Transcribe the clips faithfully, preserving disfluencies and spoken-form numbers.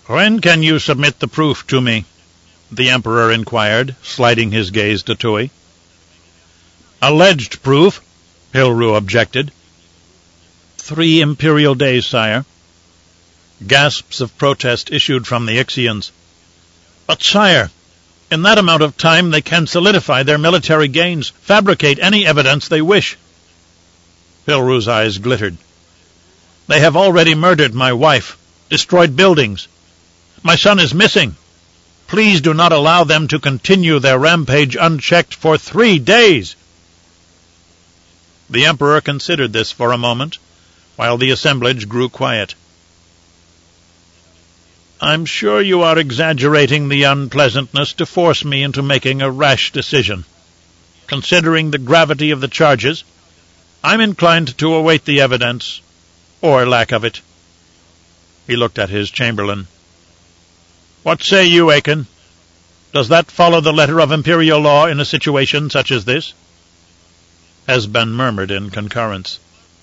"When can you submit the proof to me?" the Emperor inquired, sliding his gaze to Tui. "Alleged proof," Pilru objected. "Three imperial days, sire." Gasps of protest issued from the Ixians. "But, sire, in that amount of time they can solidify their military gains, fabricate any evidence they wish." Pilru's eyes glittered. "They have already murdered my wife, destroyed buildings. My son is missing. Please do not allow them to continue their rampage unchecked for three days." The Emperor considered this for a moment, while the assemblage grew quiet. "I'm sure you are exaggerating the unpleasantness to force me into making a rash decision. Considering the gravity of the charges, I'm inclined to await the evidence, or lack of it." He looked at his chamberlain. "What say you, Aiken? Does that follow the letter of imperial law in a situation such as this?" Esben murmured in concurrence.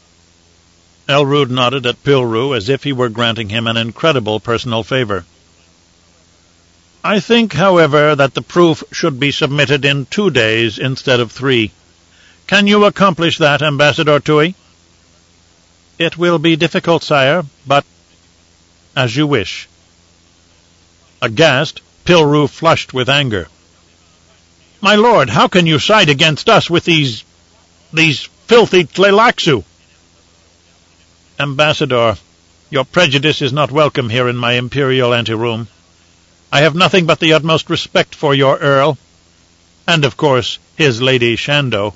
Elrud nodded at Pilru as if he were granting him an incredible personal favor. "I think, however, that the proof should be submitted in two days instead of three. Can you accomplish that, Ambassador Tui?" "It will be difficult, sire, but as you wish." Aghast, Pilru flushed with anger. "My lord, how can you side against us with these... these filthy Tleilaxu?" "Ambassador, your prejudice is not welcome here in my imperial anteroom. I have nothing but the utmost respect for your Earl, and, of course, his Lady Shando."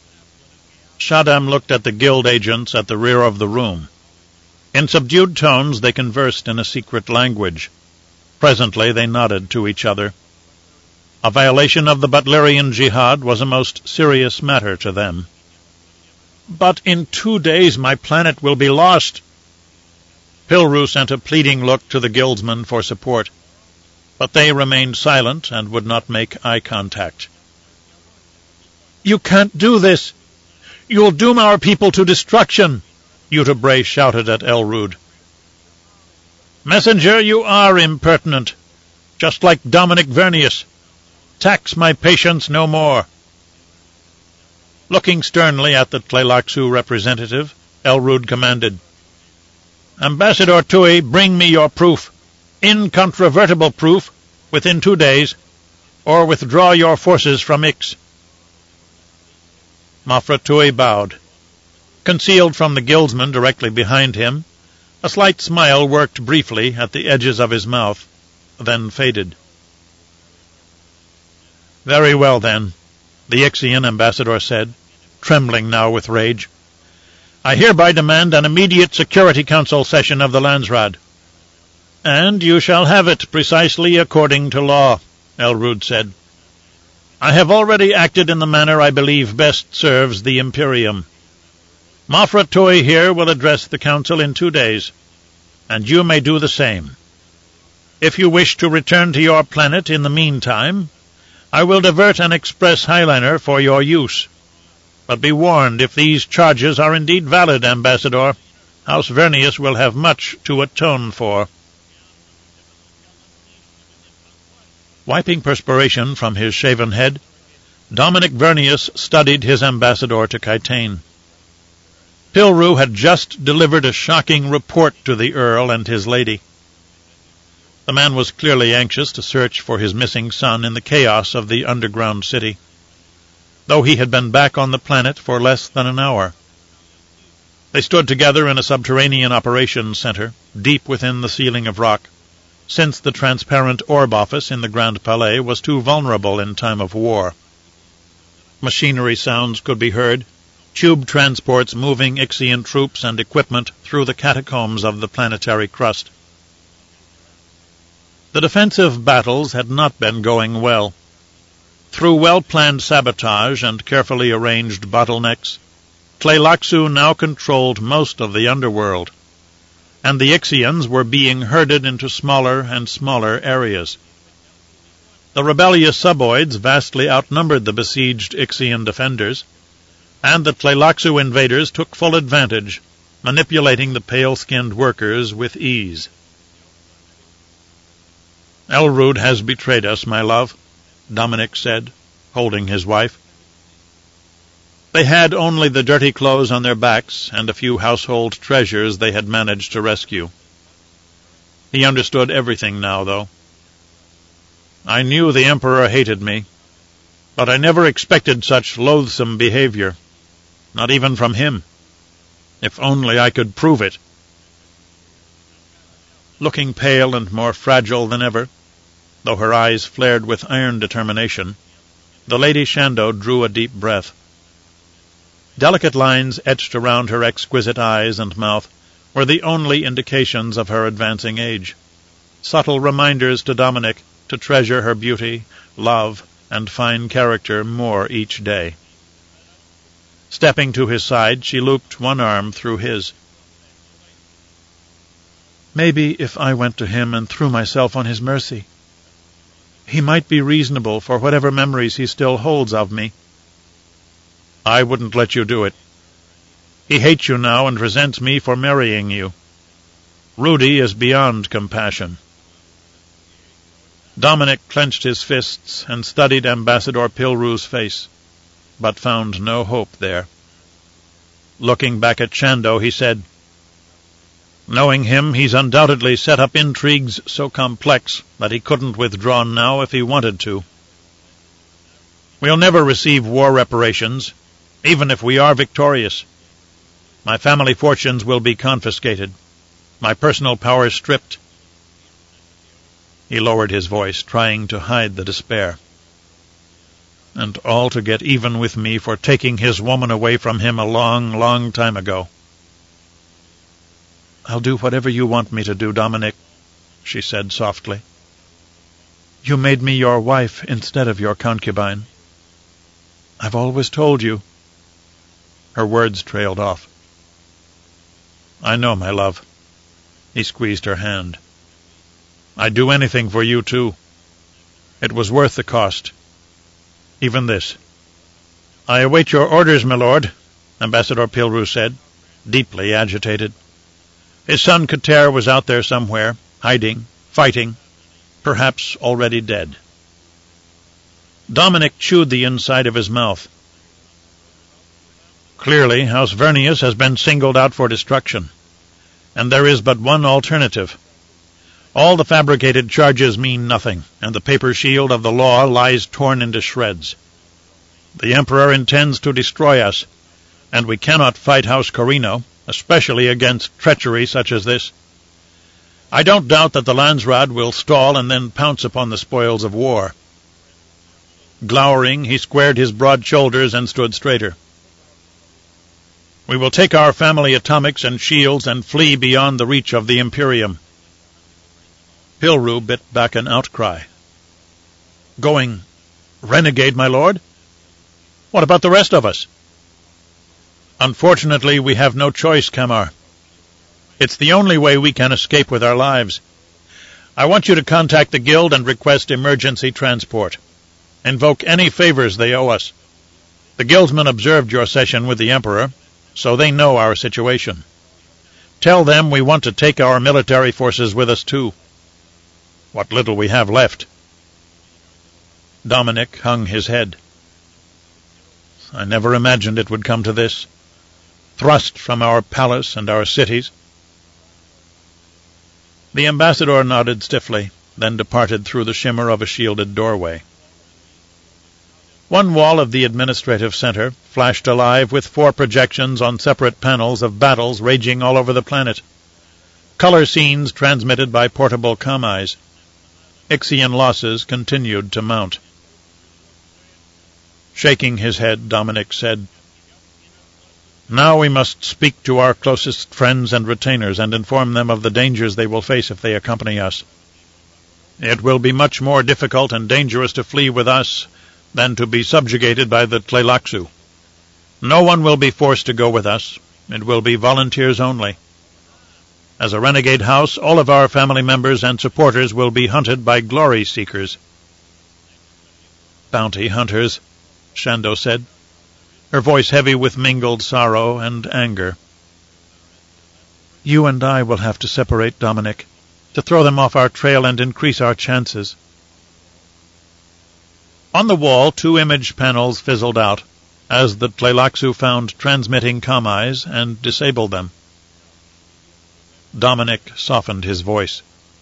Shaddam looked at the guild agents at the rear of the room. In subdued tones they conversed in a secret language. Presently they nodded to each other. A violation of the Butlerian Jihad was a most serious matter to them. "But in two days my planet will be lost." Pilru sent a pleading look to the guildsmen for support, but they remained silent and would not make eye contact. "You can't do this! You'll doom our people to destruction!" Yuta Bray shouted at Elrud. "Messenger, you are impertinent, just like Dominic Vernius. Tax my patience no more." Looking sternly at the Tleilaxu representative, Elrud commanded, "Ambassador Tui, bring me your proof, incontrovertible proof, within two days, or withdraw your forces from Ix." Mafra Tui bowed. Concealed from the guildsman directly behind him, a slight smile worked briefly at the edges of his mouth, then faded. "Very well, then," the Ixian ambassador said, trembling now with rage. "I hereby demand an immediate Security Council session of the Landsraad." "And you shall have it precisely according to law," Elrud said. "I have already acted in the manner I believe best serves the Imperium. Mafra Tui here will address the Council in two days, and you may do the same. If you wish to return to your planet in the meantime, I will divert an express highliner for your use. But be warned, if these charges are indeed valid, Ambassador, House Vernius will have much to atone for." Wiping perspiration from his shaven head, Dominic Vernius studied his ambassador to Kytain. Pilru had just delivered a shocking report to the Earl and his lady. The man was clearly anxious to search for his missing son in the chaos of the underground city, though he had been back on the planet for less than an hour. They stood together in a subterranean operations center, deep within the ceiling of rock, since the transparent orb office in the Grand Palais was too vulnerable in time of war. Machinery sounds could be heard, tube transports moving Ixian troops and equipment through the catacombs of the planetary crust. The defensive battles had not been going well. Through well-planned sabotage and carefully arranged bottlenecks, Tleilaxu now controlled most of the underworld, and the Ixians were being herded into smaller and smaller areas. The rebellious suboids vastly outnumbered the besieged Ixian defenders, and the Tleilaxu invaders took full advantage, manipulating the pale-skinned workers with ease. "Elrude has betrayed us, my love," Dominic said, holding his wife. They had only the dirty clothes on their backs and a few household treasures they had managed to rescue. He understood everything now, though. "I knew the Emperor hated me, but I never expected such loathsome behavior, not even from him. If only I could prove it." Looking pale and more fragile than ever, though her eyes flared with iron determination, the Lady Shando drew a deep breath. Delicate lines etched around her exquisite eyes and mouth were the only indications of her advancing age, subtle reminders to Dominic to treasure her beauty, love, and fine character more each day. Stepping to his side, she looped one arm through his. "Maybe if I went to him and threw myself on his mercy, he might be reasonable for whatever memories he still holds of me." "I wouldn't let you do it. He hates you now and resents me for marrying you. Rudy is beyond compassion." Dominic clenched his fists and studied Ambassador Pilru's face, but found no hope there. Looking back at Shando, he said, "Knowing him, he's undoubtedly set up intrigues so complex that he couldn't withdraw now if he wanted to. We'll never receive war reparations, even if we are victorious. My family fortunes will be confiscated, my personal power stripped." He lowered his voice, trying to hide the despair. "And all to get even with me for taking his woman away from him a long, long time ago." "I'll do whatever you want me to do, Dominic," she said softly. "You made me your wife instead of your concubine. I've always told you." Her words trailed off. "I know, my love." He squeezed her hand. "I'd do anything for you, too. It was worth the cost. Even this." "I await your orders, my lord," Ambassador Pilru said, deeply agitated. His son Kater was out there somewhere, hiding, fighting, perhaps already dead. Dominic chewed the inside of his mouth. "Clearly, House Vernius has been singled out for destruction, and there is but one alternative. All the fabricated charges mean nothing, and the paper shield of the law lies torn into shreds. The Emperor intends to destroy us, and we cannot fight House Corrino, especially against treachery such as this. I don't doubt that the Landsraad will stall and then pounce upon the spoils of war." Glowering, he squared his broad shoulders and stood straighter. "We will take our family atomics and shields and flee beyond the reach of the Imperium." Pilru bit back an outcry. "Going renegade, my lord? What about the rest of us?" "Unfortunately, we have no choice, Kamar. It's the only way we can escape with our lives. I want you to contact the Guild and request emergency transport. Invoke any favors they owe us. The Guildsmen observed your session with the Emperor, so they know our situation. Tell them we want to take our military forces with us, too. What little we have left." Dominic hung his head. "I never imagined it would come to this. Thrust from our palace and our cities." The ambassador nodded stiffly, then departed through the shimmer of a shielded doorway. One wall of the administrative center flashed alive with four projections on separate panels of battles raging all over the planet. Color scenes transmitted by portable comm-eyes. Ixian losses continued to mount. Shaking his head, Dominic said, "Now we must speak to our closest friends and retainers and inform them of the dangers they will face if they accompany us. It will be much more difficult and dangerous to flee with us than to be subjugated by the Tleilaxu. No one will be forced to go with us. It will be volunteers only. As a renegade house, all of our family members and supporters will be hunted by glory seekers." "Bounty hunters," Shando said, her voice heavy with mingled sorrow and anger. "You and I will have to separate, Dominic, to throw them off our trail and increase our chances. On the wall, two image panels fizzled out, as the Tleilaxu found transmitting comm-eyes and disabled them. Dominic softened his voice.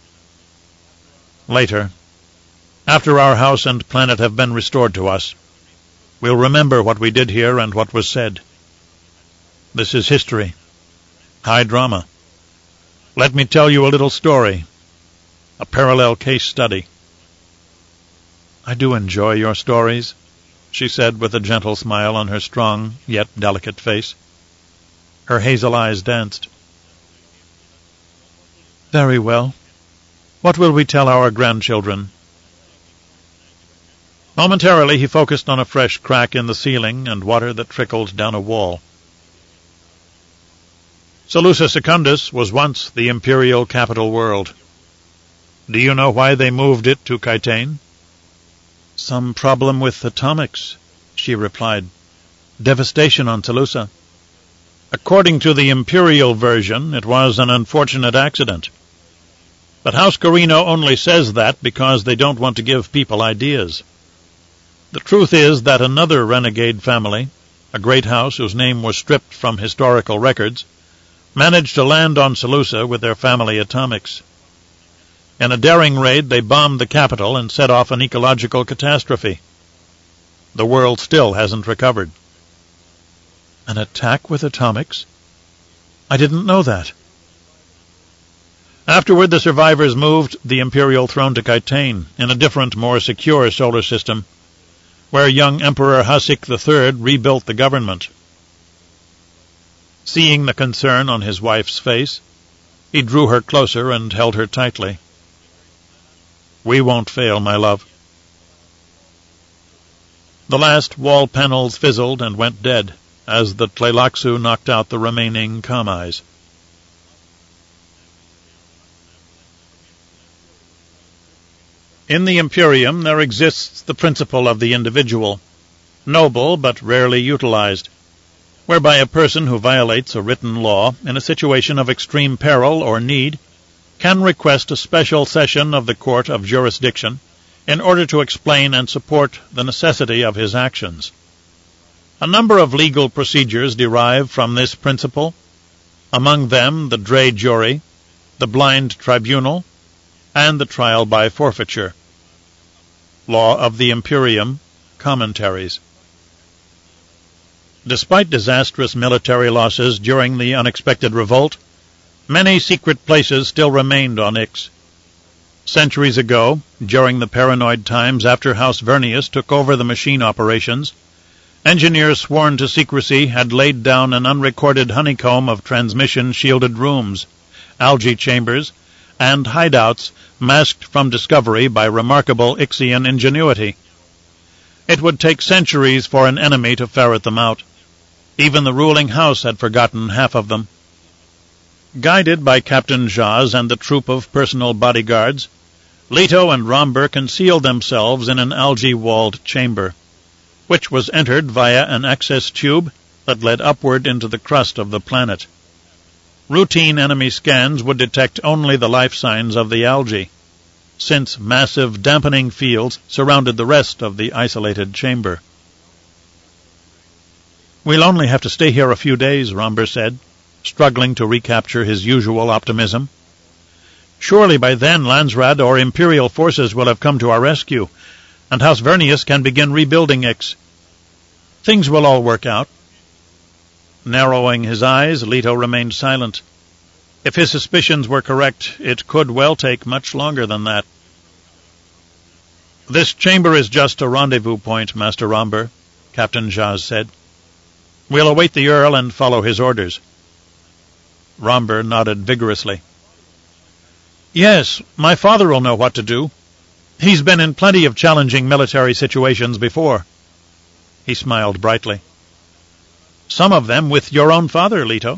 Later, after our house and planet have been restored to us, we'll remember what we did here and what was said. This is history. High drama. Let me tell you a little story. A parallel case study. I do enjoy your stories, she said with a gentle smile on her strong yet delicate face. Her hazel eyes danced. Very well. What will we tell our grandchildren? Momentarily he focused on a fresh crack in the ceiling and water that trickled down a wall. Salusa Secundus was once the imperial capital world. Do you know why they moved it to Kytane? Some problem with atomics, she replied. Devastation on Salusa. According to the imperial version, it was an unfortunate accident. But House Corino only says that because they don't want to give people ideas. The truth is that another renegade family, a great house whose name was stripped from historical records, managed to land on Salusa with their family atomics. In a daring raid, they bombed the capital and set off an ecological catastrophe. The world still hasn't recovered. An attack with atomics? I didn't know that. Afterward, the survivors moved the imperial throne to Kytane, in a different, more secure solar system, where young Emperor Hasik the Third rebuilt the government. Seeing the concern on his wife's face, he drew her closer and held her tightly. We won't fail, my love. The last wall panels fizzled and went dead, as the Tleilaxu knocked out the remaining comm-eyes. In the Imperium there exists the principle of the individual, noble but rarely utilized, whereby a person who violates a written law in a situation of extreme peril or need can request a special session of the Court of Jurisdiction in order to explain and support the necessity of his actions. A number of legal procedures derive from this principle, among them the Dre jury, the blind tribunal, and the trial by forfeiture. Law of the Imperium, Commentaries. Despite disastrous military losses during the unexpected revolt, many secret places still remained on Ix. Centuries ago, during the paranoid times after House Vernius took over the machine operations, engineers sworn to secrecy had laid down an unrecorded honeycomb of transmission-shielded rooms, algae chambers, and hideouts masked from discovery by remarkable Ixian ingenuity. It would take centuries for an enemy to ferret them out. Even the ruling house had forgotten half of them. Guided by Captain Jaz and the troop of personal bodyguards, Leto and Romber concealed themselves in an algae-walled chamber, which was entered via an access tube that led upward into the crust of the planet. Routine enemy scans would detect only the life signs of the algae, since massive dampening fields surrounded the rest of the isolated chamber. We'll only have to stay here a few days, Romber said, struggling to recapture his usual optimism. Surely by then Landsraad or Imperial forces will have come to our rescue, and House Vernius can begin rebuilding Ix. Things will all work out. Narrowing his eyes, Leto remained silent. If his suspicions were correct, it could well take much longer than that. This chamber is just a rendezvous point, Master Romber, Captain Jaz said. We'll await the Earl and follow his orders. Romber nodded vigorously. Yes, my father will know what to do. He's been in plenty of challenging military situations before. He smiled brightly. Some of them with your own father, Leto.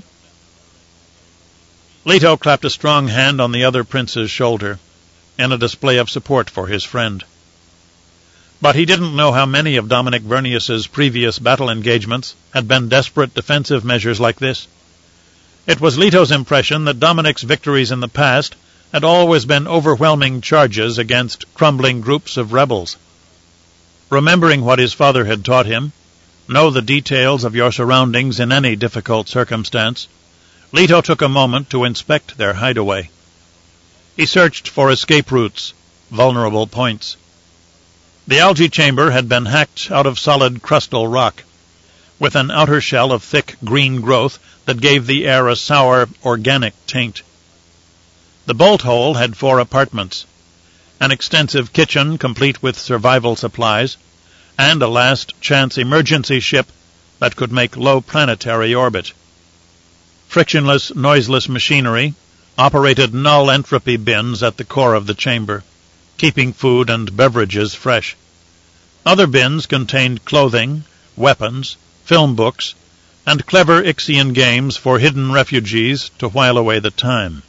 Leto clapped a strong hand on the other prince's shoulder, in a display of support for his friend. But he didn't know how many of Dominic Vernius's previous battle engagements had been desperate defensive measures like this. It was Leto's impression that Dominic's victories in the past had always been overwhelming charges against crumbling groups of rebels. Remembering what his father had taught him, know the details of your surroundings in any difficult circumstance, Leto took a moment to inspect their hideaway. He searched for escape routes, vulnerable points. The algae chamber had been hacked out of solid crustal rock, with an outer shell of thick green growth that gave the air a sour, organic taint. The bolt hole had four apartments, an extensive kitchen complete with survival supplies, and a last-chance emergency ship that could make low planetary orbit. Frictionless, noiseless machinery operated null entropy bins at the core of the chamber, keeping food and beverages fresh. Other bins contained clothing, weapons, film books, and clever Ixian games for hidden refugees to while away the time.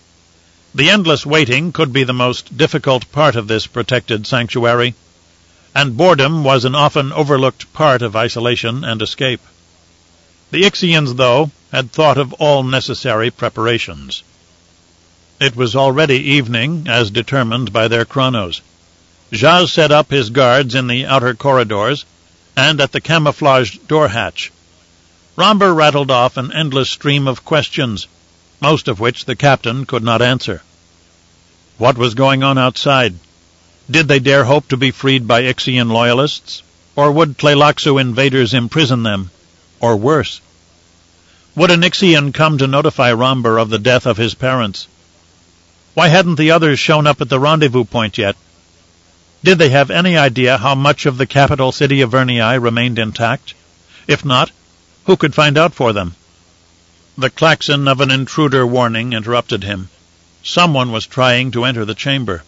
The endless waiting could be the most difficult part of this protected sanctuary, and boredom was an often overlooked part of isolation and escape. The Ixians, though, had thought of all necessary preparations. It was already evening, as determined by their chronos. Zhaz set up his guards in the outer corridors and at the camouflaged door hatch. Romber rattled off an endless stream of questions, most of which the captain could not answer. What was going on outside? Did they dare hope to be freed by Ixian loyalists? Or would Tleilaxu invaders imprison them? Or worse? Would an Ixian come to notify Romber of the death of his parents? Why hadn't the others shown up at the rendezvous point yet? Did they have any idea how much of the capital city of Vernii remained intact? If not, who could find out for them? The klaxon of an intruder warning interrupted him. Someone was trying to enter the chamber.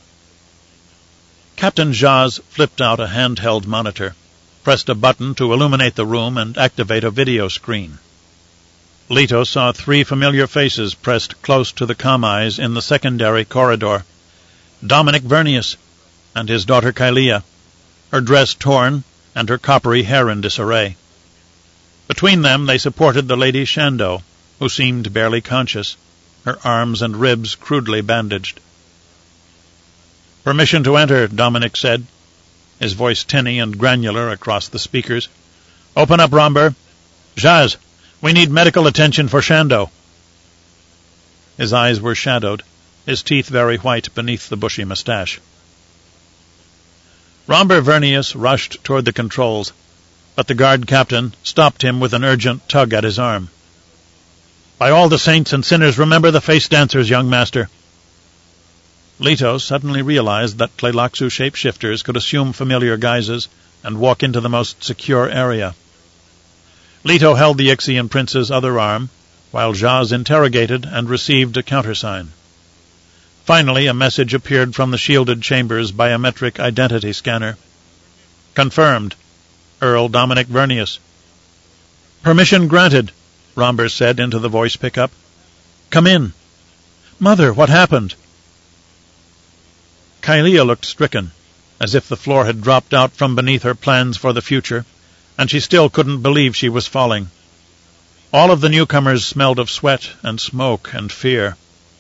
Captain Zhaz flipped out a handheld monitor, pressed a button to illuminate the room and activate a video screen. Leto saw three familiar faces pressed close to the comm-eyes in the secondary corridor. Dominic Vernius and his daughter Kylea, her dress torn and her coppery hair in disarray. Between them they supported the Lady Shando, who seemed barely conscious, her arms and ribs crudely bandaged. "Permission to enter," Dominic said, his voice tinny and granular across the speakers. "Open up, Romber. Zhaz, we need medical attention for Shando." His eyes were shadowed, his teeth very white beneath the bushy mustache. Romber Vernius rushed toward the controls, but the guard captain stopped him with an urgent tug at his arm. "By all the saints and sinners, remember the face dancers, young master." Leto suddenly realized that Tleilaxu shapeshifters could assume familiar guises and walk into the most secure area. Leto held the Ixian prince's other arm, while Zhaz interrogated and received a countersign. Finally, a message appeared from the shielded chamber's biometric identity scanner. "Confirmed. Earl Dominic Vernius." "Permission granted," Romber said into the voice pickup. "Come in." "Mother, what happened?" Kylea looked stricken, as if the floor had dropped out from beneath her plans for the future, and she still couldn't believe she was falling. All of the newcomers smelled of sweat and smoke and fear.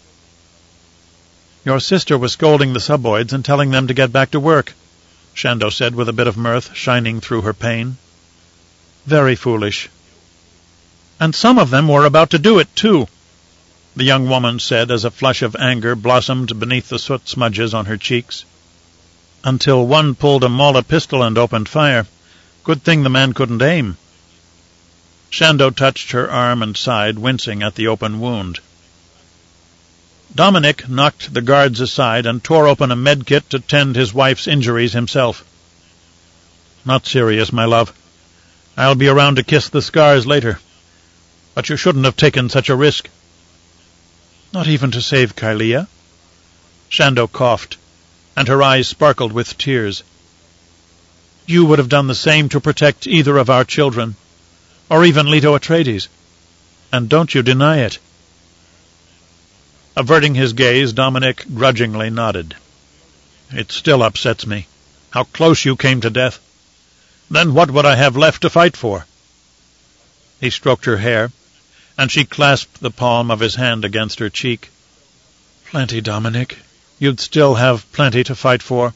"Your sister was scolding the suboids and telling them to get back to work," Shando said with a bit of mirth shining through her pain. "Very foolish." "And some of them were about to do it, too," the young woman said as a flush of anger blossomed beneath the soot smudges on her cheeks. "Until one pulled a Mala pistol and opened fire. Good thing the man couldn't aim." Shando touched her arm and side, wincing at the open wound. Dominic knocked the guards aside and tore open a medkit to tend his wife's injuries himself. "Not serious, my love. I'll be around to kiss the scars later. But you shouldn't have taken such a risk." "Not even to save Kylea?" Shando coughed, and her eyes sparkled with tears. "You would have done the same to protect either of our children, or even Leto Atreides. And don't you deny it." Averting his gaze, Dominic grudgingly nodded. "It still upsets me. How close you came to death. Then what would I have left to fight for?" He stroked her hair, and she clasped the palm of his hand against her cheek. Plenty, Dominic. You'd still have plenty to fight for.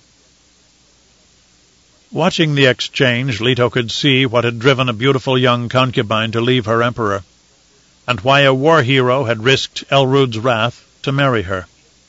Watching the exchange, Leto could see what had driven a beautiful young concubine to leave her emperor, and why a war hero had risked Elrud's wrath to marry her.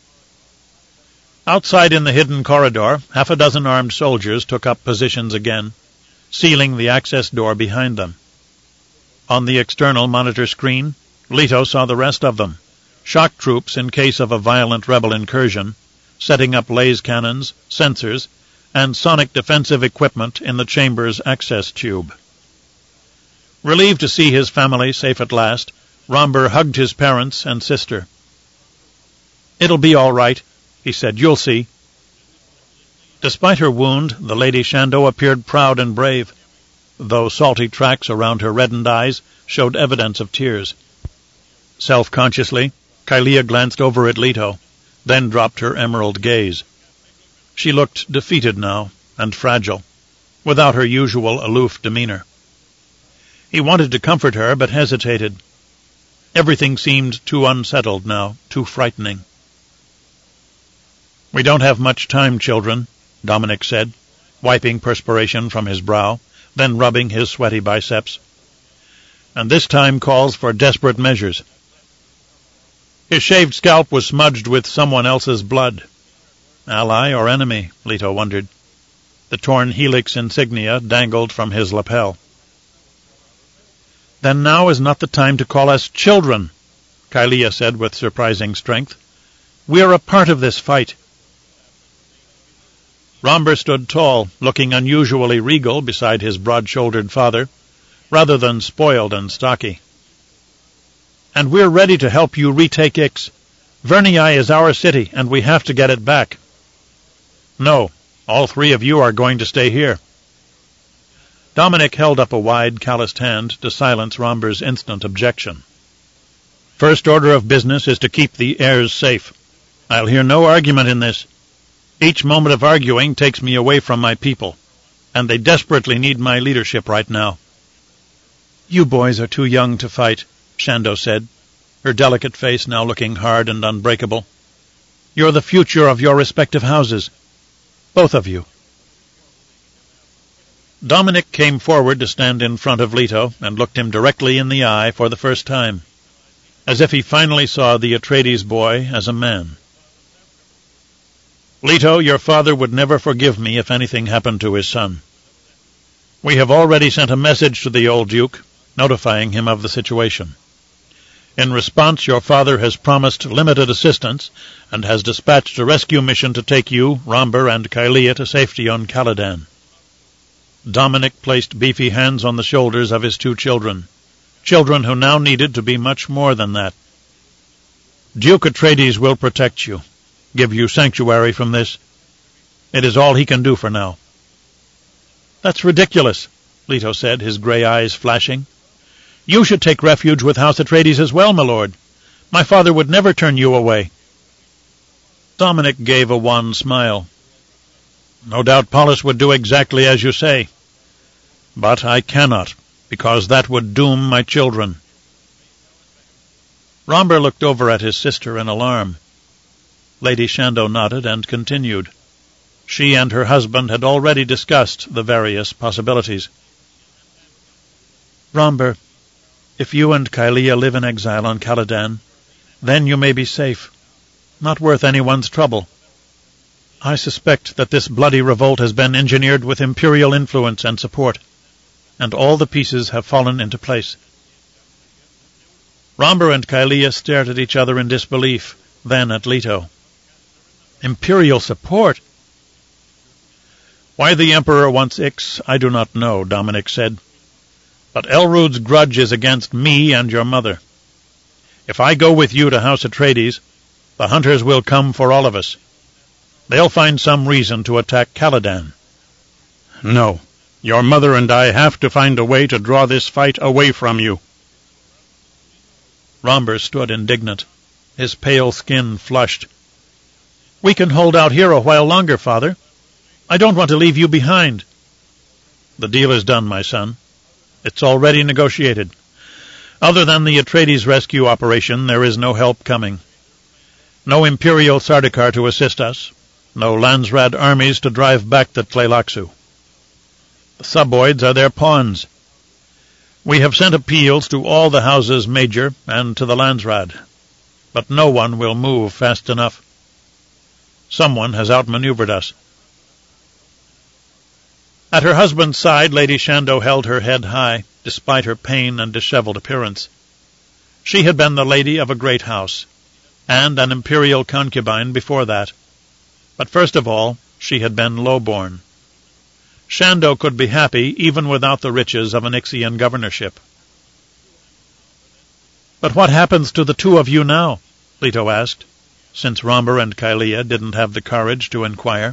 Outside in the hidden corridor, half a dozen armed soldiers took up positions again, sealing the access door behind them. On the external monitor screen, Leto saw the rest of them, shock troops in case of a violent rebel incursion, setting up laser cannons, sensors, and sonic defensive equipment in the chamber's access tube. Relieved to see his family safe at last, Romber hugged his parents and sister. "It'll be all right," he said. "You'll see." Despite her wound, the Lady Shando appeared proud and brave, though salty tracks around her reddened eyes showed evidence of tears. Self-consciously, Kylea glanced over at Leto, then dropped her emerald gaze. She looked defeated now, and fragile, without her usual aloof demeanor. He wanted to comfort her, but hesitated. Everything seemed too unsettled now, too frightening. "We don't have much time, children," Dominic said, wiping perspiration from his brow, then rubbing his sweaty biceps. "And this time calls for desperate measures." His shaved scalp was smudged with someone else's blood. Ally or enemy, Leto wondered. The torn helix insignia dangled from his lapel. "Then now is not the time to call us children," Kylea said with surprising strength. "We're a part of this fight." Romber stood tall, looking unusually regal beside his broad-shouldered father, rather than spoiled and stocky. "And we're ready to help you retake Ix. Vernii is our city, and we have to get it back." "No, all three of you are going to stay here." Dominic held up a wide, calloused hand to silence Romber's instant objection. "First order of business is to keep the heirs safe. I'll hear no argument in this. Each moment of arguing takes me away from my people, and they desperately need my leadership right now." "You boys are too young to fight," Shando said, her delicate face now looking hard and unbreakable. "You're the future of your respective houses. Both of you." Dominic came forward to stand in front of Leto and looked him directly in the eye for the first time, as if he finally saw the Atreides boy as a man. "Leto, your father would never forgive me if anything happened to his son. We have already sent a message to the old Duke, notifying him of the situation. In response, your father has promised limited assistance and has dispatched a rescue mission to take you, Romber, and Kylea to safety on Caladan." Dominic placed beefy hands on the shoulders of his two children, children who now needed to be much more than that. "Duke Atreides will protect you, give you sanctuary from this. It is all he can do for now." "That's ridiculous," Leto said, his gray eyes flashing. "You should take refuge with House Atreides as well, my lord. My father would never turn you away." Dominic gave a wan smile. "No doubt Polis would do exactly as you say. But I cannot, because that would doom my children." Romber looked over at his sister in alarm. Lady Shando nodded and continued. She and her husband had already discussed the various possibilities. "Romber, if you and Kylea live in exile on Caladan, then you may be safe. Not worth anyone's trouble. I suspect that this bloody revolt has been engineered with Imperial influence and support, and all the pieces have fallen into place." Romber and Kylea stared at each other in disbelief, then at Leto. "Imperial support?" "Why the Emperor wants Ix, I do not know," Dominic said. "But Elrud's grudge is against me and your mother. If I go with you to House Atreides, the hunters will come for all of us. They'll find some reason to attack Caladan. No, your mother and I have to find a way to draw this fight away from you." Romber stood indignant, his pale skin flushed. "We can hold out here a while longer, Father. I don't want to leave you behind." "The deal is done, my son. It's already negotiated. Other than the Atreides rescue operation, there is no help coming. No imperial Sardaukar to assist us, no Landsraad armies to drive back the Tleilaxu. The suboids are their pawns. We have sent appeals to all the houses major and to the Landsraad, but no one will move fast enough. Someone has outmaneuvered us. At her husband's side, Lady Shando held her head high, despite her pain and disheveled appearance. She had been the lady of a great house, and an imperial concubine before that. But first of all, she had been low-born. Shando could be happy even without the riches of an Ixian governorship. "But what happens to the two of you now?" Leto asked, since Romber and Kylea didn't have the courage to inquire.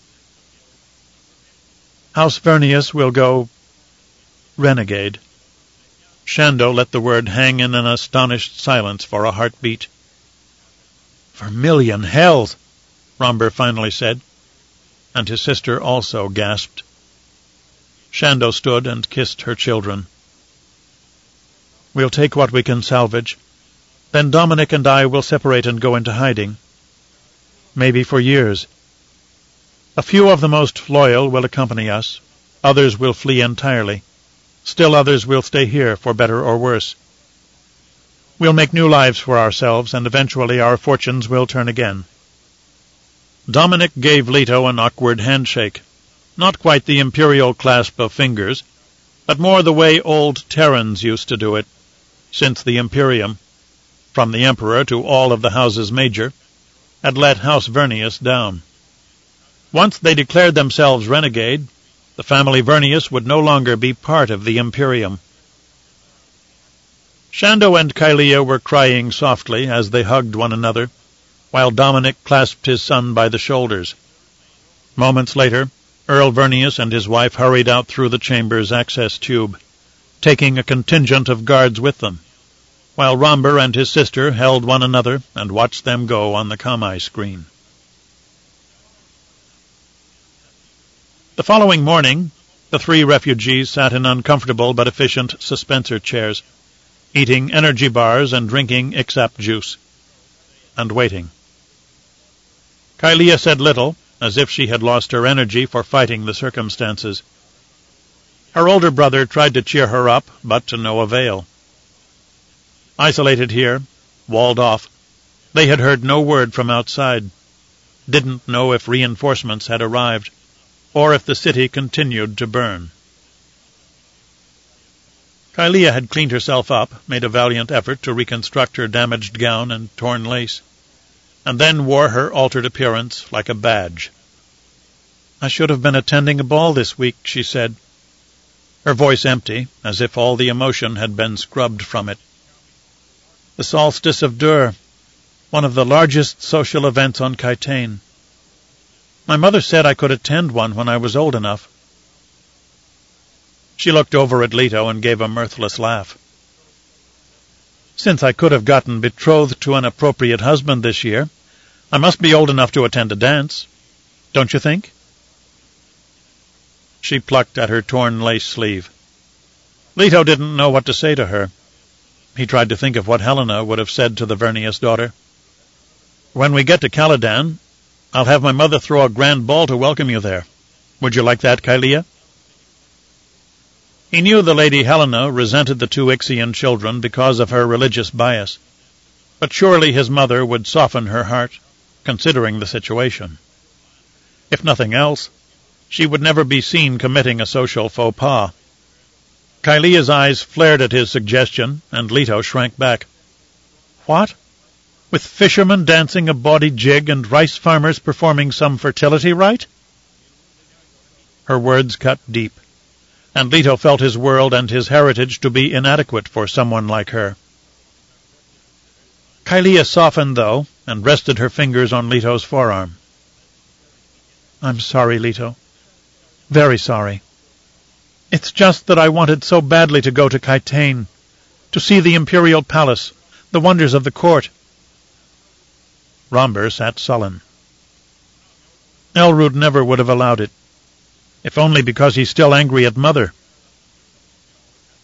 "House Vernius will go renegade." Shando let the word hang in an astonished silence for a heartbeat. "Vermilion hells!" Romber finally said, and his sister also gasped. Shando stood and kissed her children. "We'll take what we can salvage. Then Dominic and I will separate and go into hiding. Maybe for years. A few of the most loyal will accompany us. Others will flee entirely. Still others will stay here, for better or worse. We'll make new lives for ourselves, and eventually our fortunes will turn again." Dominic gave Leto an awkward handshake. Not quite the imperial clasp of fingers, but more the way old Terrans used to do it, since the Imperium, from the Emperor to all of the houses major, had let House Vernius down. Once they declared themselves renegade, the family Vernius would no longer be part of the Imperium. Shando and Kylea were crying softly as they hugged one another, while Dominic clasped his son by the shoulders. Moments later, Earl Vernius and his wife hurried out through the chamber's access tube, taking a contingent of guards with them, while Romber and his sister held one another and watched them go on the Kamai screen. The following morning, the three refugees sat in uncomfortable but efficient suspensor chairs, eating energy bars and drinking Ixap juice, and waiting. Kylea said little, as if she had lost her energy for fighting the circumstances. Her older brother tried to cheer her up, but to no avail. Isolated here, walled off, they had heard no word from outside, didn't know if reinforcements had arrived, or if the city continued to burn. Kylea had cleaned herself up, made a valiant effort to reconstruct her damaged gown and torn lace, and then wore her altered appearance like a badge. "I should have been attending a ball this week," she said, her voice empty, as if all the emotion had been scrubbed from it. "The Solstice of Dur, one of the largest social events on Kytane. My mother said I could attend one when I was old enough." She looked over at Leto and gave a mirthless laugh. "Since I could have gotten betrothed to an appropriate husband this year, I must be old enough to attend a dance. Don't you think?" She plucked at her torn lace sleeve. Leto didn't know what to say to her. He tried to think of what Helena would have said to the Vernius daughter. "When we get to Caladan, I'll have my mother throw a grand ball to welcome you there. Would you like that, Kylea?" He knew the Lady Helena resented the two Ixian children because of her religious bias, but surely his mother would soften her heart, considering the situation. If nothing else, she would never be seen committing a social faux pas. Kylea's eyes flared at his suggestion, and Leto shrank back. "What? With fishermen dancing a bawdy jig and rice farmers performing some fertility rite?" Her words cut deep, and Leto felt his world and his heritage to be inadequate for someone like her. Kylea softened, though, and rested her fingers on Leto's forearm. "I'm sorry, Leto. Very sorry. It's just that I wanted so badly to go to Kytane, to see the Imperial Palace, the wonders of the court." Romber sat sullen. Elrud never would have allowed it, if only because he's still angry at Mother.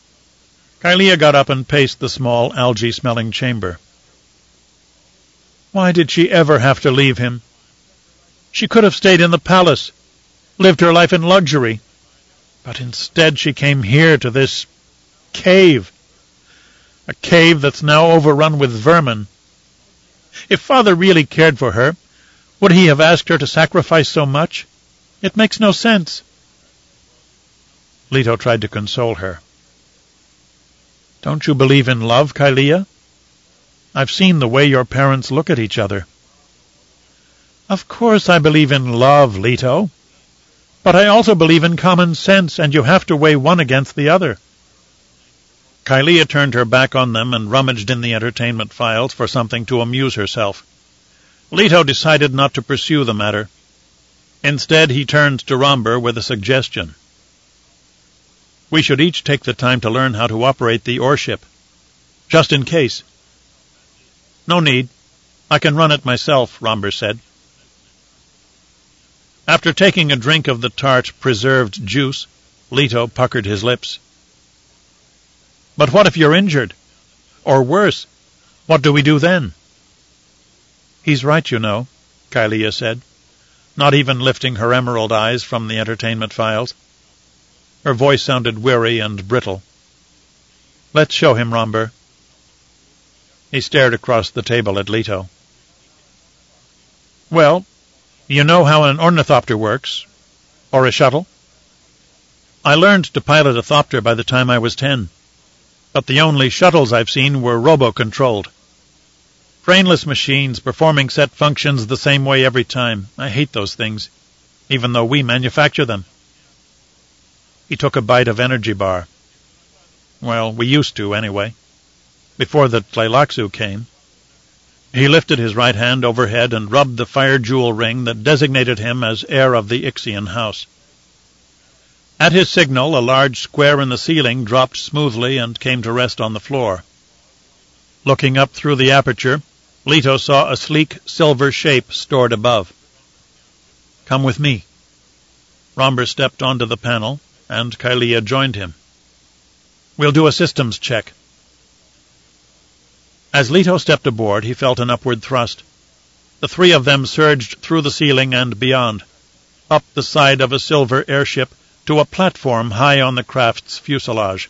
Kylea got up and paced the small, algae-smelling chamber. Why did she ever have to leave him? She could have stayed in the palace, lived her life in luxury. But instead she came here to this cave. A cave that's now overrun with vermin. If Father really cared for her, would he have asked her to sacrifice so much? It makes no sense. Leto tried to console her. Don't you believe in love, Kylea? I've seen the way your parents look at each other. Of course I believe in love, Leto. But I also believe in common sense, and you have to weigh one against the other. Kylea turned her back on them and rummaged in the entertainment files for something to amuse herself. Leto decided not to pursue the matter. Instead, he turned to Romber with a suggestion. We should each take the time to learn how to operate the ore-ship, just in case. No need. I can run it myself, Romber said. After taking a drink of the tart, preserved juice, Leto puckered his lips. But what if you're injured? Or worse, what do we do then? He's right, you know, Kylea said, not even lifting her emerald eyes from the entertainment files. Her voice sounded weary and brittle. Let's show him, Romber. He stared across the table at Leto. Well, you know how an ornithopter works? Or a shuttle? I learned to pilot a thopter by the time I was ten, but the only shuttles I've seen were robo-controlled. Brainless machines performing set functions the same way every time. I hate those things, even though we manufacture them. He took a bite of energy bar. Well, we used to, anyway, before the Tleilaxu came. He lifted his right hand overhead and rubbed the fire jewel ring that designated him as heir of the Ixian house. At his signal, a large square in the ceiling dropped smoothly and came to rest on the floor. Looking up through the aperture, Leto saw a sleek silver shape stored above. Come with me. Romber stepped onto the panel, and Kylea joined him. We'll do a systems check. As Leto stepped aboard, he felt an upward thrust. The three of them surged through the ceiling and beyond, up the side of a silver airship to a platform high on the craft's fuselage.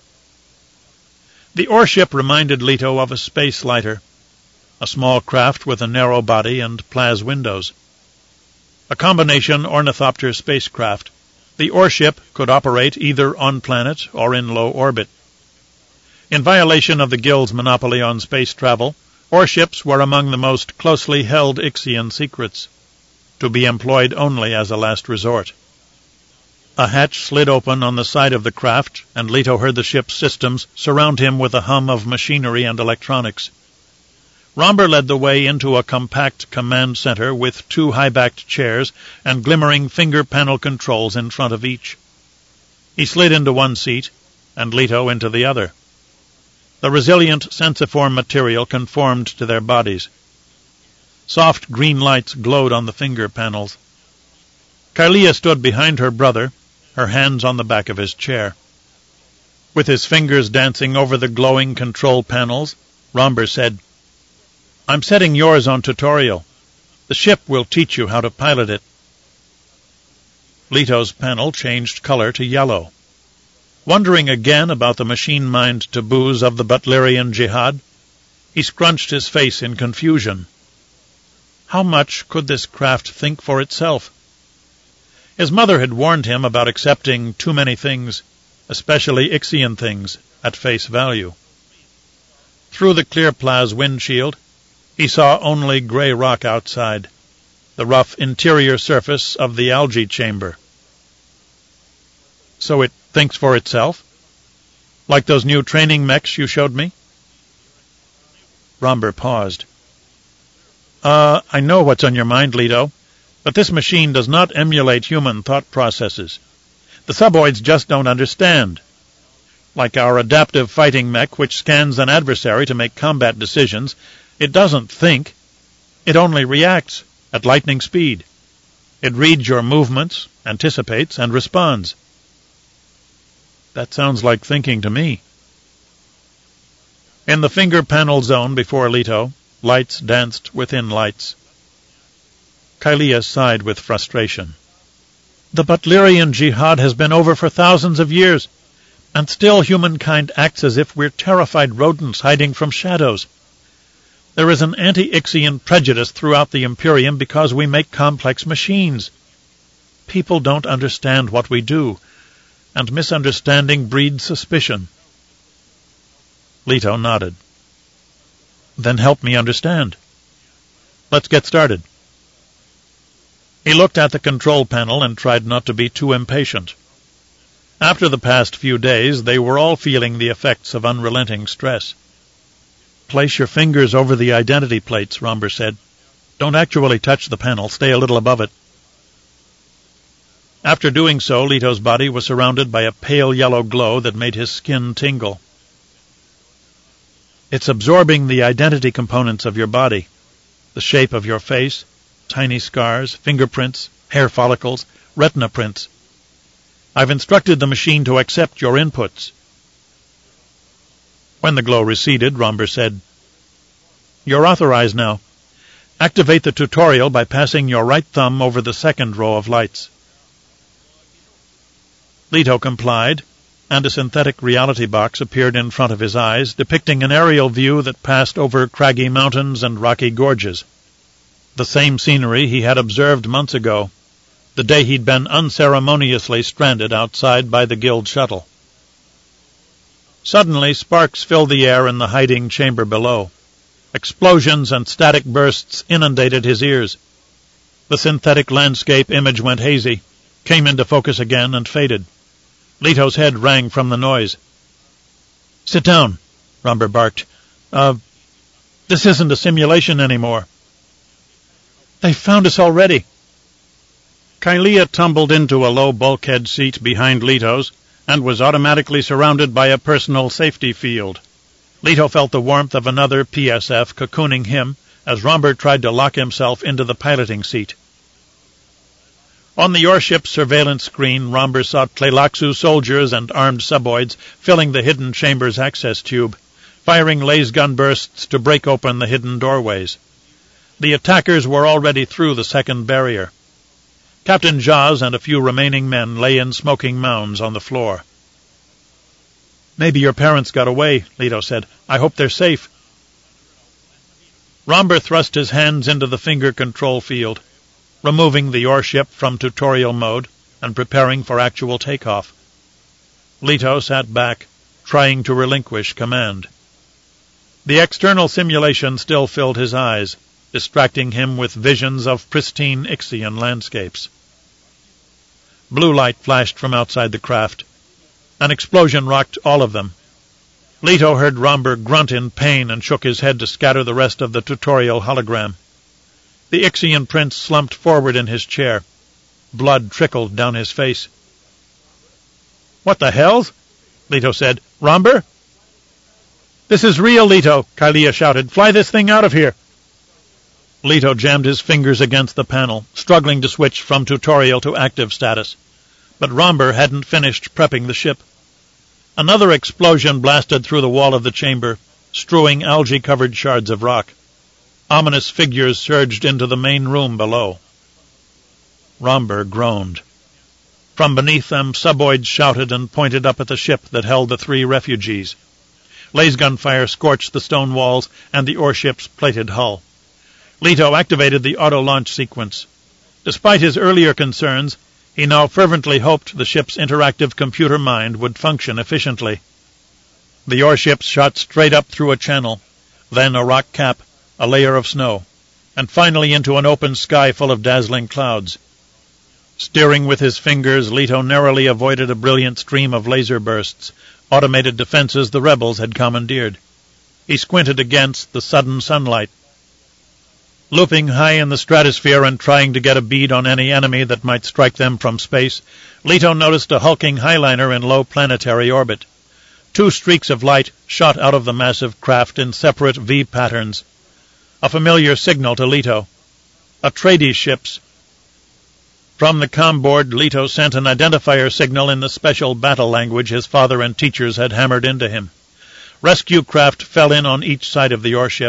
The ore-ship reminded Leto of a space lighter, a small craft with a narrow body and Plaz windows. A combination ornithopter spacecraft, the ore-ship could operate either on-planet or in low orbit. In violation of the Guild's monopoly on space travel, ore-ships were among the most closely held Ixian secrets, to be employed only as a last resort. A hatch slid open on the side of the craft, and Leto heard the ship's systems surround him with a hum of machinery and electronics. Romber led the way into a compact command center with two high-backed chairs and glimmering finger panel controls in front of each. He slid into one seat, and Leto into the other. The resilient sensiform material conformed to their bodies. Soft green lights glowed on the finger panels. Kylea stood behind her brother, her hands on the back of his chair. With his fingers dancing over the glowing control panels, Romber said, I'm setting yours on tutorial. The ship will teach you how to pilot it. Leto's panel changed color to yellow. Wondering again about the machine-mind taboos of the Butlerian Jihad, he scrunched his face in confusion. How much could this craft think for itself? His mother had warned him about accepting too many things, especially Ixian things, at face value. Through the clear Plaz windshield, he saw only gray rock outside, the rough interior surface of the algae chamber. So it thinks for itself? Like those new training mechs you showed me? Romber paused. Uh, I know what's on your mind, Leto, but this machine does not emulate human thought processes. The suboids just don't understand. Like our adaptive fighting mech, which scans an adversary to make combat decisions, it doesn't think. It only reacts at lightning speed. It reads your movements, anticipates, and responds. That sounds like thinking to me. In the finger panel zone before Leto, Lights danced within lights. Kylea sighed with frustration. The Butlerian jihad has been over for thousands of years, and still humankind acts as if we're terrified rodents hiding from shadows. There is an anti-Ixian prejudice throughout the Imperium because we make complex machines. People don't understand what we do, and misunderstanding breeds suspicion. Leto nodded. Then help me understand. Let's get started. He looked at the control panel and tried not to be too impatient. After the past few days, they were all feeling the effects of unrelenting stress. Place your fingers over the identity plates, Romber said. Don't actually touch the panel. Stay a little above it. After doing so, Leto's body was surrounded by a pale yellow glow that made his skin tingle. It's absorbing the identity components of your body, the shape of your face, tiny scars, fingerprints, hair follicles, retina prints. I've instructed the machine to accept your inputs. When the glow receded, Romber said, You're authorized now. Activate the tutorial by passing your right thumb over the second row of lights. Leto complied, and a synthetic reality box appeared in front of his eyes, depicting an aerial view that passed over craggy mountains and rocky gorges. The same scenery he had observed months ago, the day he'd been unceremoniously stranded outside by the guild shuttle. Suddenly, sparks filled the air in the hiding chamber below. Explosions and static bursts inundated his ears. The synthetic landscape image went hazy, came into focus again, and faded. Leto's head rang from the noise. Sit down, Romber barked. Uh, this isn't a simulation anymore. They found us already. Kylea tumbled into a low bulkhead seat behind Leto's and was automatically surrounded by a personal safety field. Leto felt the warmth of another P S F cocooning him as Romber tried to lock himself into the piloting seat. On the Yorship's surveillance screen, Romber saw Tleilaxu soldiers and armed suboids filling the hidden chamber's access tube, firing laser gun bursts to break open the hidden doorways. The attackers were already through the second barrier. Captain Jaz and a few remaining men lay in smoking mounds on the floor. Maybe your parents got away, Leto said. I hope they're safe. Romber thrust his hands into the finger control field, removing the Yorship from tutorial mode and preparing for actual takeoff. Leto sat back, trying to relinquish command. The external simulation still filled his eyes, distracting him with visions of pristine Ixian landscapes. Blue light flashed from outside the craft. An explosion rocked all of them. Leto heard Romber grunt in pain and shook his head to scatter the rest of the tutorial hologram. The Ixian prince slumped forward in his chair. Blood trickled down his face. What the hell? Leto said. Romber? This is real, Leto, Kylea shouted. Fly this thing out of here. Leto jammed his fingers against the panel, struggling to switch from tutorial to active status. But Romber hadn't finished prepping the ship. Another explosion blasted through the wall of the chamber, strewing algae-covered shards of rock. Ominous figures surged into the main room below. Romber groaned. From beneath them, suboids shouted and pointed up at the ship that held the three refugees. Laser fire scorched the stone walls and the Yorship's plated hull. Leto activated the auto-launch sequence. Despite his earlier concerns, he now fervently hoped the ship's interactive computer mind would function efficiently. The Yorship shot straight up through a channel, then a rock cap, a layer of snow, and finally into an open sky full of dazzling clouds. Steering with his fingers, Leto narrowly avoided a brilliant stream of laser bursts, automated defenses the rebels had commandeered. He squinted against the sudden sunlight. Looping high in the stratosphere and trying to get a bead on any enemy that might strike them from space, Leto noticed a hulking highliner in low planetary orbit. Two streaks of light shot out of the massive craft in separate V patterns. A familiar signal to Leto. Atreides ships. From the comm board, Leto sent an identifier signal in the special battle language his father and teachers had hammered into him. Rescue craft fell in on each side of the Yorship,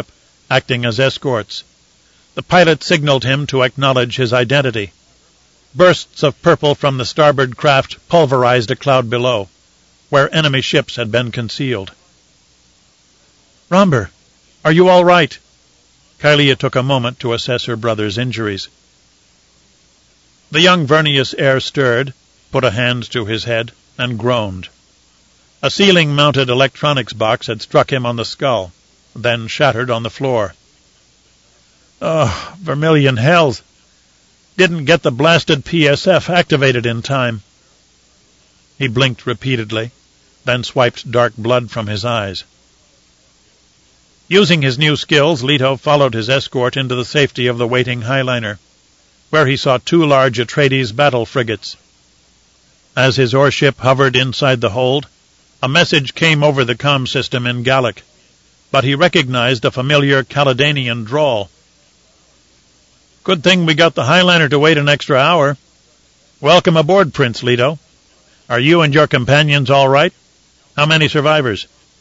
acting as escorts. The pilot signaled him to acknowledge his identity. Bursts of purple from the starboard craft pulverized a cloud below, where enemy ships had been concealed. "Romber, are you all right?" Kylea took a moment to assess her brother's injuries. The young Vernius heir stirred, put a hand to his head, and groaned. A ceiling-mounted electronics box had struck him on the skull, then shattered on the floor. "Oh, Vermilion hells! Didn't get the blasted P S F activated in time." He blinked repeatedly, then swiped dark blood from his eyes. Using his new skills, Leto followed his escort into the safety of the waiting Highliner, where he saw two large Atreides battle frigates. As his warship hovered inside the hold, a message came over the comm system in Gallic, but he recognized a familiar Caledanian drawl. "Good thing we got the Highliner to wait an extra hour. Welcome aboard, Prince Leto. Are you and your companions all right? How many survivors?"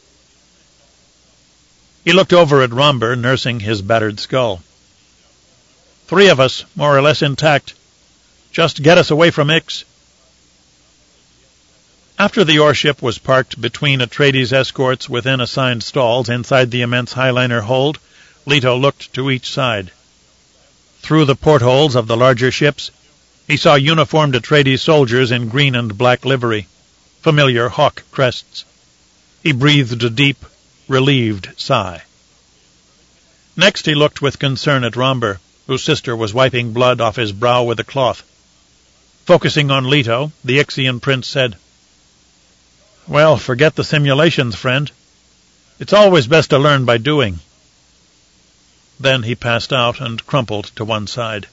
He looked over at Romber, nursing his battered skull. "Three of us, more or less intact. Just get us away from Ix." After the warship was parked between Atreides escorts within assigned stalls inside the immense Highliner hold, Leto looked to each side. Through the portholes of the larger ships, he saw uniformed Atreides soldiers in green and black livery, familiar hawk crests. He breathed a deep, relieved sigh. Next he looked with concern at Romber, whose sister was wiping blood off his brow with a cloth. Focusing on Leto, the Ixian prince said, "Well, forget the simulations, friend. It's always best to learn by doing." Then he passed out and crumpled to one side.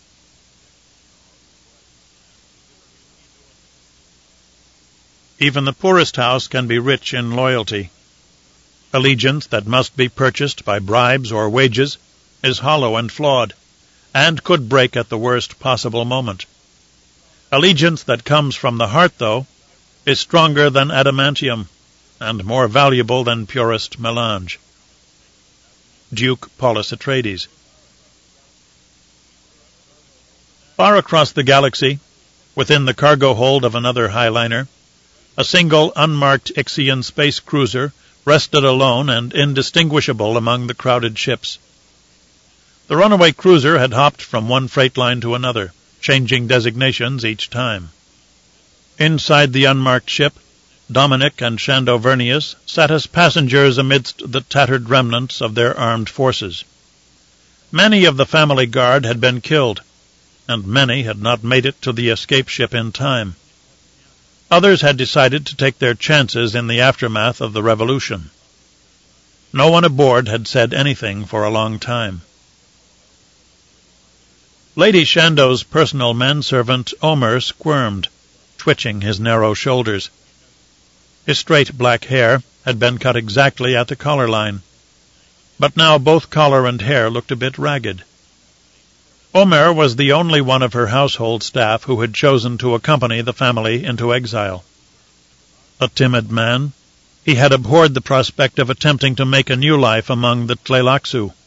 Even the poorest house can be rich in loyalty. Allegiance that must be purchased by bribes or wages is hollow and flawed, and could break at the worst possible moment. Allegiance that comes from the heart, though, is stronger than adamantium, and more valuable than purest melange. Duke Paulus Atreides. Far across the galaxy, within the cargo hold of another Highliner, a single unmarked Ixian space cruiser rested alone and indistinguishable among the crowded ships. The runaway cruiser had hopped from one freight line to another, changing designations each time. Inside the unmarked ship, Dominic and Shando Vernius sat as passengers amidst the tattered remnants of their armed forces. Many of the family guard had been killed, and many had not made it to the escape ship in time. Others had decided to take their chances in the aftermath of the revolution. No one aboard had said anything for a long time. Lady Shando's personal manservant Omer squirmed, twitching his narrow shoulders. His straight black hair had been cut exactly at the collar line, but now both collar and hair looked a bit ragged. Omer was the only one of her household staff who had chosen to accompany the family into exile. A timid man, he had abhorred the prospect of attempting to make a new life among the Tleilaxu.